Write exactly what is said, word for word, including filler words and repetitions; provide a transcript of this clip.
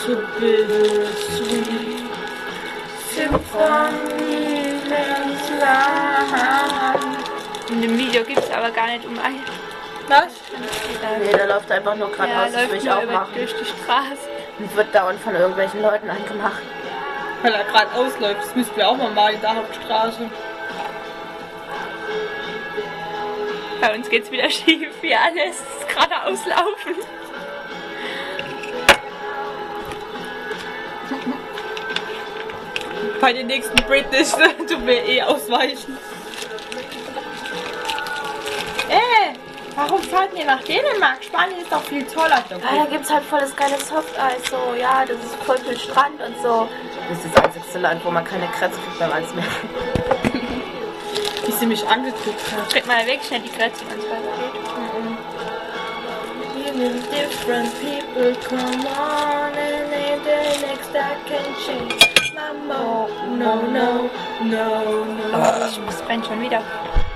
a bittersweet symphony that's loud. In dem Video gibt es aber gar nicht um ein. Was? Nee, der läuft einfach nur geradeaus, Ja, das will läuft ich nur auch über, machen. durch die Straße. Und wird dauernd von irgendwelchen Leuten angemacht. Weil er gerade ausläuft, das müssten wir auch mal machen in der Hauptstraße. Bei uns geht's wieder schief, wie alles gerade auslaufen. Bei den nächsten British tun wir eh ausweichen. Äh, warum fahrt ihr nach Dänemark? Spanien ist doch viel toller. Ja, da gibt's halt voll das geile Softeis, so, ja, das ist voll viel Strand und so. Das ist das einzigste Land, wo man keine Kratzer kriegt beim Eismeeren. Wie sie mich angekriegt hat. Tritt mal weg, schnell die Grenze, wenn es weitergeht. Even different people come on and then the next I can change my mode. No, no, no, no. Oh, ich brennt schon wieder.